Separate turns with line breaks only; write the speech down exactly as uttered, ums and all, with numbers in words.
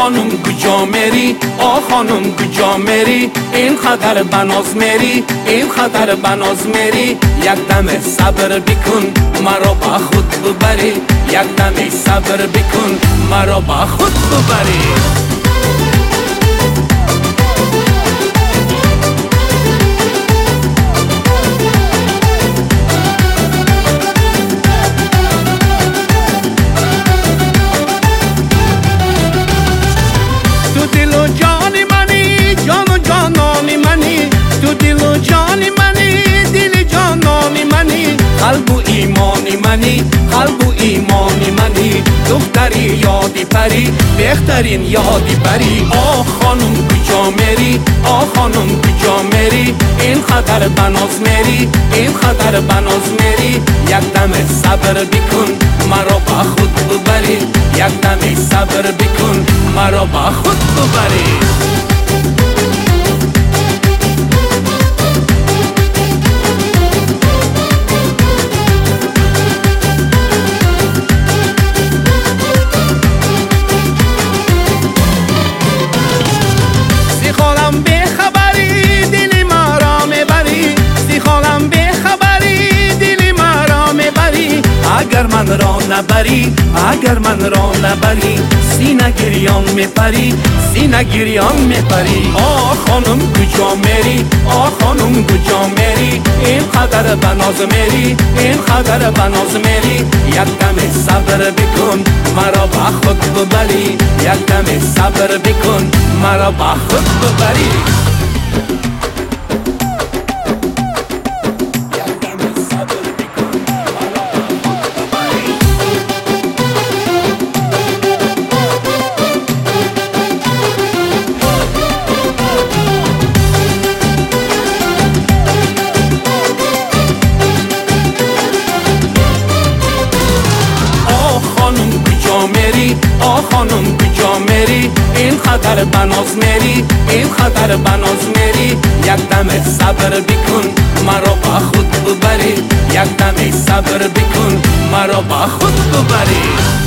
خانم کجا میری آ خانم کجا میری اینقدر بناز میری اینقدر بناز میری یک دم صبر بکن مرا با خود ببری یک دم صبر بکن مرا با خود ببری قلب و ایمانی منی قلب و ایمانی منی دختری یادی پری بهترین یادی پری آه خانم کجا میری آه خانم کجا میری اینقدر بناز میری اینقدر بناز میری یک دم صبر بکن مرا با خود ببری یک دم صبر بکن مرا با خود ببری اگر من را نبری اگر من را نبری سینه گریان میپری سینه گریان میپری آه خانم کجا میری آه خانم کجا میری اینقدر بناز میری اینقدر بناز میری یک دم صبر بکن مرا با خود ببری یک دم صبر بکن مرا با خود ببری آه خانم کجا میری اینقدر بناز میری اینقدر بناز میری یک دم صبر بکن مرا با خود ببری یک دم صبر بکن مرا با خود ببری